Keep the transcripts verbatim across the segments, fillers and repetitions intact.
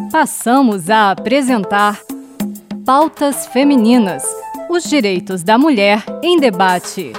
Passamos a apresentar Pautas Femininas, os direitos da mulher em debate.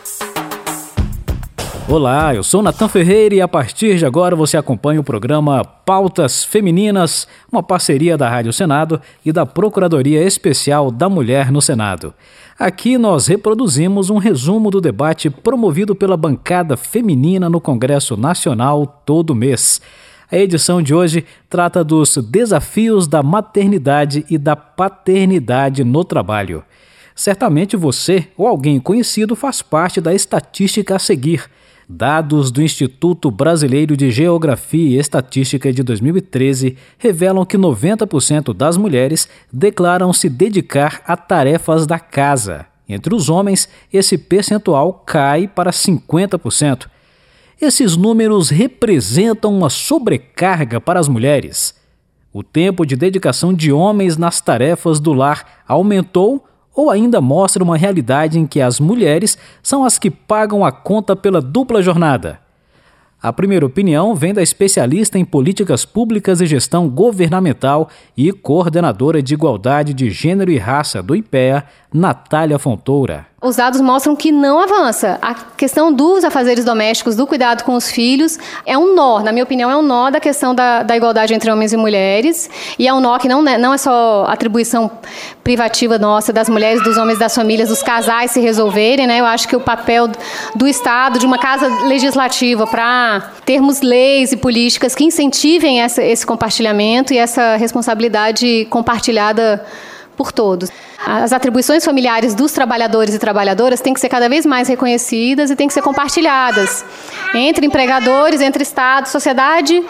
Olá, eu sou Natan Ferreira e a partir de agora você acompanha o programa Pautas Femininas, uma parceria da Rádio Senado e da Procuradoria Especial da Mulher no Senado. Aqui nós reproduzimos um resumo do debate promovido pela bancada feminina no Congresso Nacional todo mês. A edição de hoje trata dos desafios da maternidade e da paternidade no trabalho. Certamente você ou alguém conhecido faz parte da estatística a seguir. Dados do Instituto Brasileiro de Geografia e Estatística de dois mil e treze revelam que noventa por cento das mulheres declaram se dedicar a tarefas da casa. Entre os homens, esse percentual cai para cinquenta por cento. Esses números representam uma sobrecarga para as mulheres. O tempo de dedicação de homens nas tarefas do lar aumentou ou ainda mostra uma realidade em que as mulheres são as que pagam a conta pela dupla jornada? A primeira opinião vem da especialista em políticas públicas e gestão governamental e coordenadora de igualdade de gênero e raça do IPEA, Natália Fontoura. Os dados mostram que não avança. A questão dos afazeres domésticos, do cuidado com os filhos, é um nó, na minha opinião, é um nó da questão da, da igualdade entre homens e mulheres. E é um nó que não, não é só atribuição privativa nossa, das mulheres, dos homens, das famílias, dos casais se resolverem, né? Eu acho que o papel do Estado, de uma casa legislativa, para termos leis e políticas que incentivem essa, esse compartilhamento e essa responsabilidade compartilhada por todos. As atribuições familiares dos trabalhadores e trabalhadoras têm que ser cada vez mais reconhecidas e têm que ser compartilhadas entre empregadores, entre Estado, sociedade,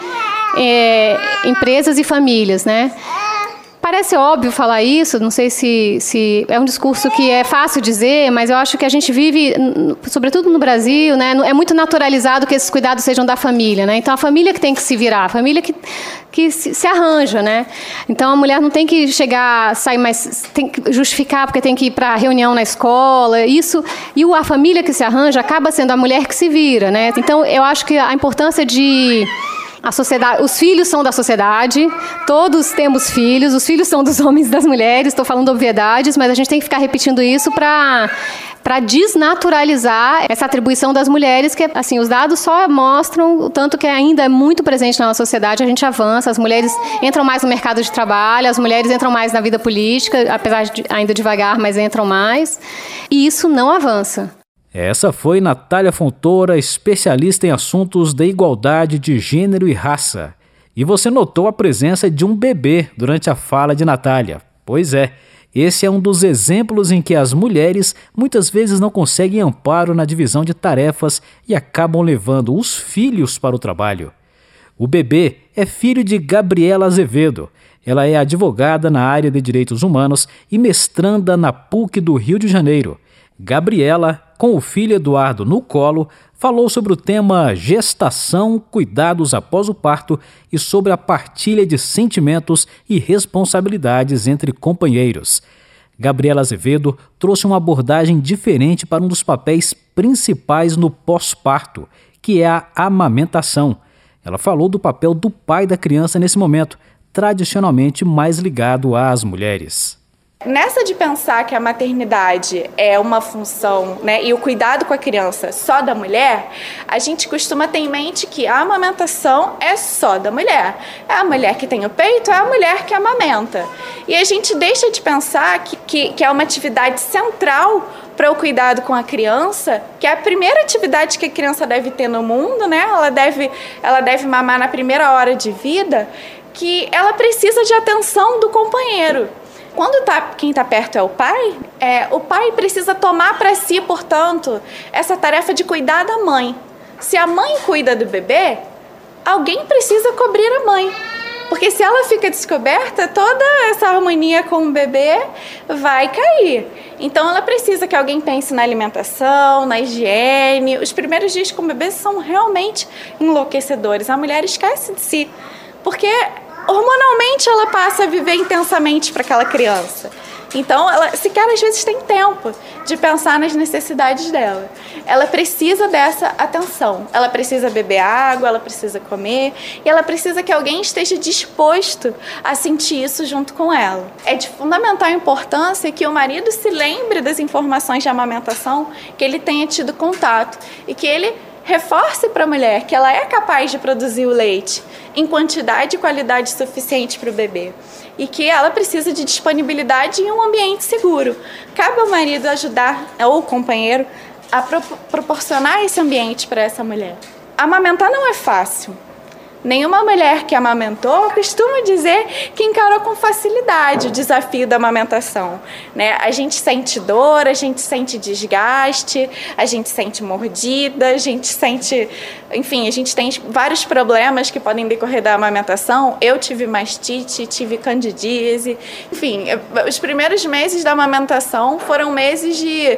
é, empresas e famílias, né? Parece óbvio falar isso, não sei se, se é um discurso que é fácil dizer, mas eu acho que a gente vive, sobretudo no Brasil, né, é muito naturalizado que esses cuidados sejam da família, né? Então a família que tem que se virar, a família que, que se, se arranja, né? Então a mulher não tem que chegar, sair mais, tem que justificar porque tem que ir para a reunião na escola, isso, e a família que se arranja acaba sendo a mulher que se vira, né? Então eu acho que a importância de A sociedade, os filhos são da sociedade, todos temos filhos, os filhos são dos homens e das mulheres, estou falando obviedades, mas a gente tem que ficar repetindo isso para para desnaturalizar essa atribuição das mulheres, que assim, os dados só mostram o tanto que ainda é muito presente na nossa sociedade, a gente avança, as mulheres entram mais no mercado de trabalho, as mulheres entram mais na vida política, apesar de ainda devagar, mas entram mais, e isso não avança. Essa foi Natália Fontoura, especialista em assuntos da igualdade de gênero e raça. E você notou a presença de um bebê durante a fala de Natália. Pois é, esse é um dos exemplos em que as mulheres muitas vezes não conseguem amparo na divisão de tarefas e acabam levando os filhos para o trabalho. O bebê é filho de Gabriela Azevedo. Ela é advogada na área de direitos humanos e mestranda na P U C do Rio de Janeiro. Gabriela, com o filho Eduardo no colo, falou sobre o tema gestação, cuidados após o parto e sobre a partilha de sentimentos e responsabilidades entre companheiros. Gabriela Azevedo trouxe uma abordagem diferente para um dos papéis principais no pós-parto, que é a amamentação. Ela falou do papel do pai da criança nesse momento, tradicionalmente mais ligado às mulheres. Nessa de pensar que a maternidade é uma função, né, e o cuidado com a criança só da mulher, a gente costuma ter em mente que a amamentação é só da mulher. É a mulher que tem o peito, é a mulher que amamenta. E a gente deixa de pensar que, que, que é uma atividade central para o cuidado com a criança, que é a primeira atividade que a criança deve ter no mundo, né? Ela deve, ela deve mamar na primeira hora de vida, que ela precisa de atenção do companheiro. Quando tá, quem está perto é o pai, é, o pai precisa tomar para si, portanto, essa tarefa de cuidar da mãe. Se a mãe cuida do bebê, alguém precisa cobrir a mãe. Porque se ela fica descoberta, toda essa harmonia com o bebê vai cair. Então ela precisa que alguém pense na alimentação, na higiene. Os primeiros dias com o bebê são realmente enlouquecedores. A mulher esquece de si, porque hormonalmente ela passa a viver intensamente para aquela criança. Então, ela sequer às vezes tem tempo de pensar nas necessidades dela. ela precisa dessa atenção. Ela precisa beber água, ela precisa comer e ela precisa que alguém esteja disposto a sentir isso junto com ela. É de fundamental importância que o marido se lembre das informações de amamentação, que ele tenha tido contato e que ele reforce para a mulher que ela é capaz de produzir o leite em quantidade e qualidade suficiente para o bebê e que ela precisa de disponibilidade em um ambiente seguro. Cabe ao marido ajudar, ou o companheiro, a pro- proporcionar esse ambiente para essa mulher. Amamentar não é fácil. Nenhuma mulher que amamentou costuma dizer que encarou com facilidade o desafio da amamentação, né? A gente sente dor, a gente sente desgaste, a gente sente mordida, a gente sente... Enfim, a gente tem vários problemas que podem decorrer da amamentação. Eu tive mastite, tive candidíase. Enfim, os primeiros meses da amamentação foram meses de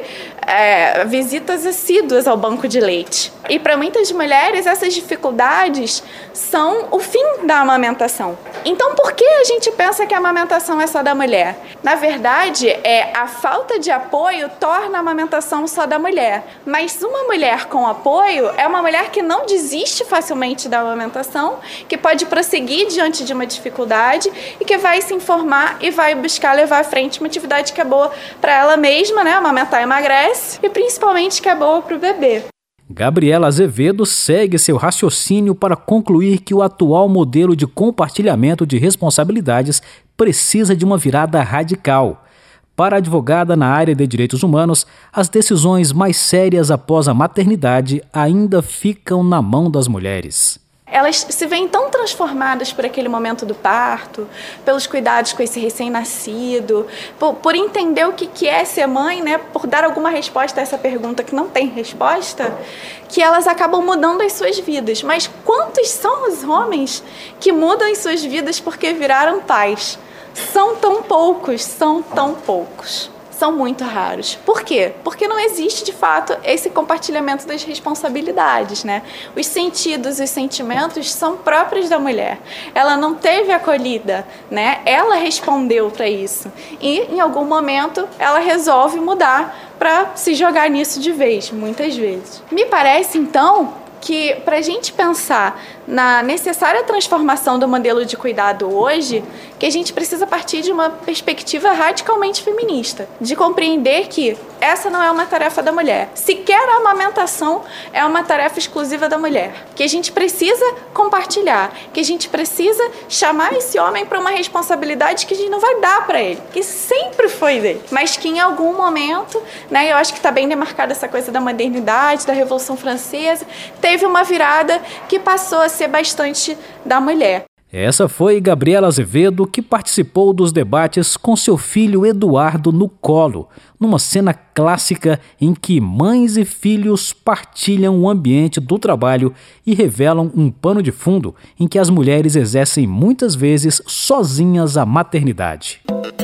é, visitas assíduas ao banco de leite. E para muitas mulheres, essas dificuldades são o fim da amamentação. Então, por que a gente pensa que a amamentação é só da mulher? Na verdade, é, a falta de apoio torna a amamentação só da mulher. Mas uma mulher com apoio é uma mulher que não desiste facilmente da amamentação, que pode prosseguir diante de uma dificuldade e que vai se informar e vai buscar levar à frente uma atividade que é boa para ela mesma, né? Amamentar emagrece e principalmente que é boa para o bebê. Gabriela Azevedo segue seu raciocínio para concluir que o atual modelo de compartilhamento de responsabilidades precisa de uma virada radical. Para a advogada na área de direitos humanos, as decisões mais sérias após a maternidade ainda ficam na mão das mulheres. Elas se veem tão transformadas por aquele momento do parto, pelos cuidados com esse recém-nascido, por, por entender o que, que é ser mãe, né? Por dar alguma resposta a essa pergunta que não tem resposta, que elas acabam mudando as suas vidas. Mas quantos são os homens que mudam as suas vidas porque viraram pais? São tão poucos, são tão poucos. São muito raros. Por quê? Porque não existe, de fato, esse compartilhamento das responsabilidades, né? Os sentidos, os sentimentos são próprios da mulher. Ela não teve acolhida, né? Ela respondeu para isso. E, em algum momento, ela resolve mudar para se jogar nisso de vez, muitas vezes. Me parece, então, que para a gente pensar na necessária transformação do modelo de cuidado hoje, que a gente precisa partir de uma perspectiva radicalmente feminista, de compreender que essa não é uma tarefa da mulher. Sequer a amamentação é uma tarefa exclusiva da mulher. Que a gente precisa compartilhar, que a gente precisa chamar esse homem para uma responsabilidade que a gente não vai dar para ele, que sempre foi dele, mas que em algum momento, né, eu acho que está bem demarcada essa coisa da modernidade, da Revolução Francesa, teve uma virada que passou a ser bastante da mulher. Essa foi Gabriela Azevedo, que participou dos debates com seu filho Eduardo no colo, numa cena clássica em que mães e filhos partilham o ambiente do trabalho e revelam um pano de fundo em que as mulheres exercem muitas vezes sozinhas a maternidade.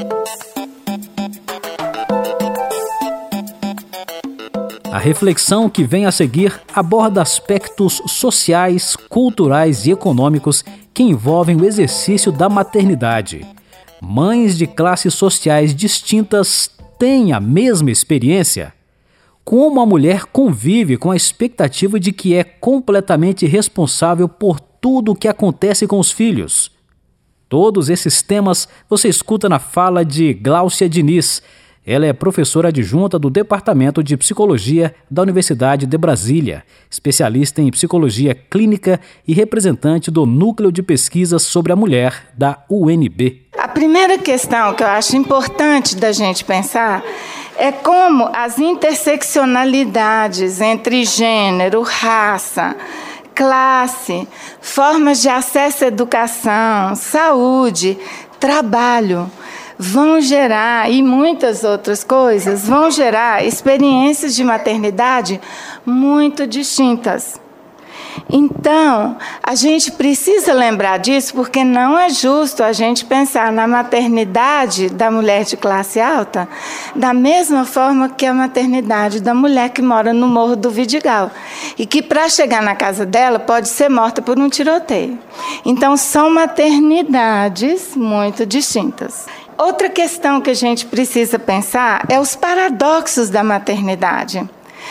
A reflexão que vem a seguir aborda aspectos sociais, culturais e econômicos que envolvem o exercício da maternidade. Mães de classes sociais distintas têm a mesma experiência? Como a mulher convive com a expectativa de que é completamente responsável por tudo o que acontece com os filhos? Todos esses temas você escuta na fala de Gláucia Diniz. Ela é professora adjunta do Departamento de Psicologia da Universidade de Brasília, especialista em psicologia clínica e representante do Núcleo de Pesquisas sobre a Mulher da U N B. A primeira questão que eu acho importante da gente pensar é como as interseccionalidades entre gênero, raça, classe, formas de acesso à educação, saúde, trabalho, vão gerar, e muitas outras coisas, vão gerar experiências de maternidade muito distintas. Então, a gente precisa lembrar disso, porque não é justo a gente pensar na maternidade da mulher de classe alta da mesma forma que a maternidade da mulher que mora no Morro do Vidigal e que, para chegar na casa dela, pode ser morta por um tiroteio. Então, são maternidades muito distintas. Outra questão que a gente precisa pensar é os paradoxos da maternidade.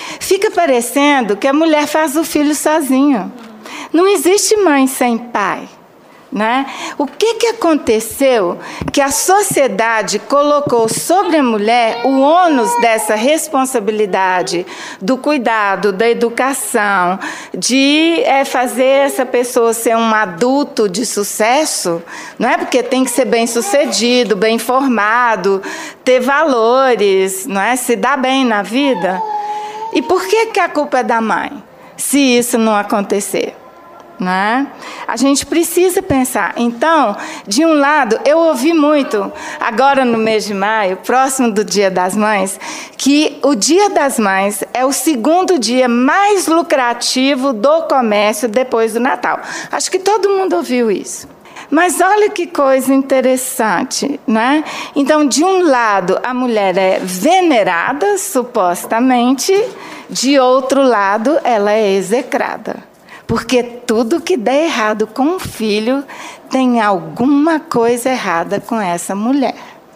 fica parecendo que a mulher faz o filho sozinha. Não existe mãe sem pai. Né? O que, que aconteceu que a sociedade colocou sobre a mulher o ônus dessa responsabilidade, do cuidado, da educação, de é, fazer essa pessoa ser um adulto de sucesso, não é? Porque tem que ser bem sucedido, bem formado, ter valores, não é? Se dar bem na vida. E por que, que a culpa é da mãe, se isso não acontecer? Né? A gente precisa pensar. Então, de um lado, eu ouvi muito, agora no mês de maio, próximo do Dia das Mães, que o Dia das Mães é o segundo dia mais lucrativo do comércio depois do Natal. Acho que todo mundo ouviu isso. Mas olha que coisa interessante, né? Então, de um lado, a mulher é venerada, supostamente, de outro lado, ela é execrada. Porque tudo que der errado com o filho tem alguma coisa errada com essa mulher.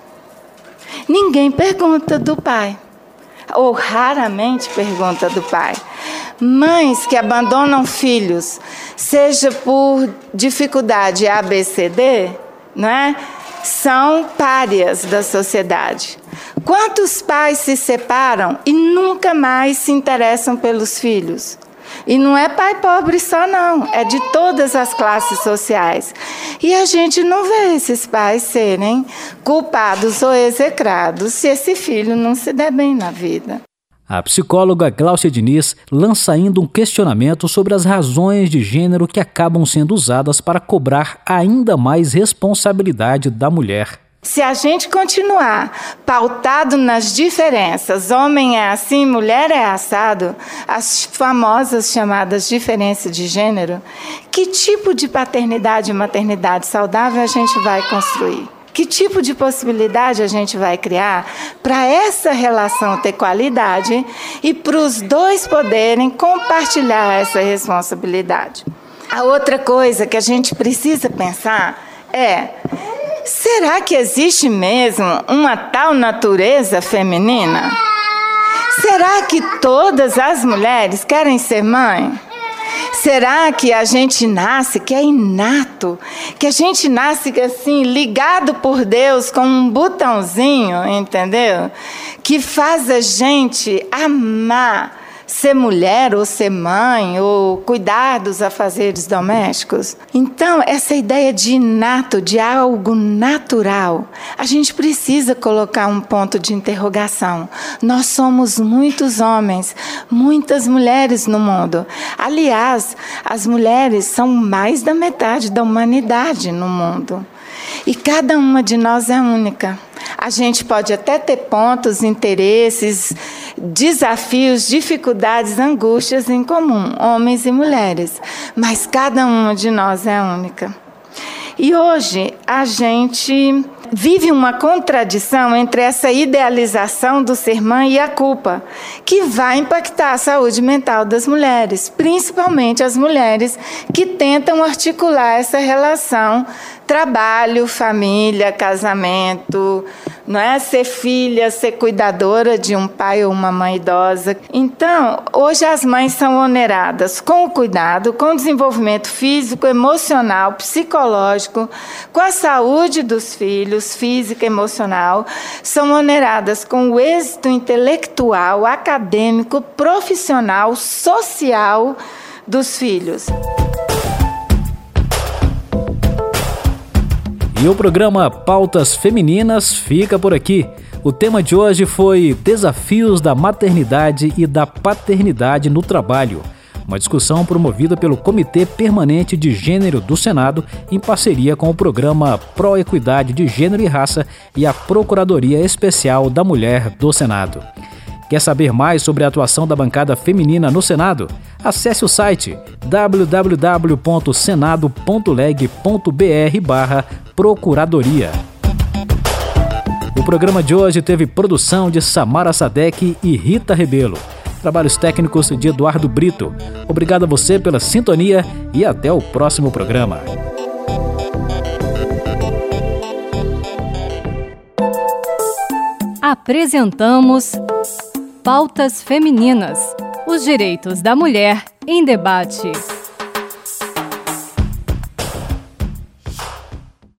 Ninguém pergunta do pai, ou raramente pergunta do pai. Mães que abandonam filhos, seja por dificuldade A, B, C, D, não é? São párias da sociedade. Quantos pais se separam e nunca mais se interessam pelos filhos? E não é pai pobre só, não. É de todas as classes sociais. E a gente não vê esses pais serem culpados ou execrados se esse filho não se der bem na vida. A psicóloga Gláucia Diniz lança ainda um questionamento sobre as razões de gênero que acabam sendo usadas para cobrar ainda mais responsabilidade da mulher. Se a gente continuar pautado nas diferenças, homem é assim, mulher é assado, as famosas chamadas diferenças de gênero, que tipo de paternidade e maternidade saudável a gente vai construir? Que tipo de possibilidade a gente vai criar para essa relação ter qualidade e para os dois poderem compartilhar essa responsabilidade? A outra coisa que a gente precisa pensar é: será que existe mesmo uma tal natureza feminina? Será que todas as mulheres querem ser mãe? Será que a gente nasce, que é inato, que a gente nasce assim, ligado por Deus com um botãozinho, entendeu? Que faz a gente amar ser mulher ou ser mãe ou cuidar dos afazeres domésticos? Então, essa ideia de inato, de algo natural, a gente precisa colocar um ponto de interrogação. Nós somos muitos homens, muitas mulheres no mundo. Aliás, as mulheres são mais da metade da humanidade no mundo. E cada uma de nós é única. A gente pode até ter pontos, interesses, desafios, dificuldades, angústias em comum, homens e mulheres, mas cada uma de nós é única. E hoje a gente vive uma contradição entre essa idealização do ser mãe e a culpa, que vai impactar a saúde mental das mulheres, principalmente as mulheres que tentam articular essa relação trabalho, família, casamento, não é? Ser filha, ser cuidadora de um pai ou uma mãe idosa. Então, hoje as mães são oneradas com o cuidado, com o desenvolvimento físico, emocional, psicológico, com a saúde dos filhos, física e emocional, são oneradas com o êxito intelectual, acadêmico, profissional, social dos filhos. E o programa Pautas Femininas fica por aqui. O tema de hoje foi Desafios da Maternidade e da Paternidade no Trabalho, uma discussão promovida pelo Comitê Permanente de Gênero do Senado em parceria com o programa Pró-Equidade de Gênero e Raça e a Procuradoria Especial da Mulher do Senado. Quer saber mais sobre a atuação da bancada feminina no Senado? Acesse o site w w w ponto senado ponto leg ponto b r barra procuradoria. O programa de hoje teve produção de Samara Sadek e Rita Rebelo. Trabalhos técnicos de Eduardo Brito. Obrigado a você pela sintonia e até o próximo programa. Apresentamos Pautas Femininas. Os direitos da mulher em debate.